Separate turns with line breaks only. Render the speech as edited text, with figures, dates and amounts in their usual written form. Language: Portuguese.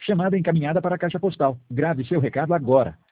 Chamada encaminhada para a caixa postal. Grave seu recado agora.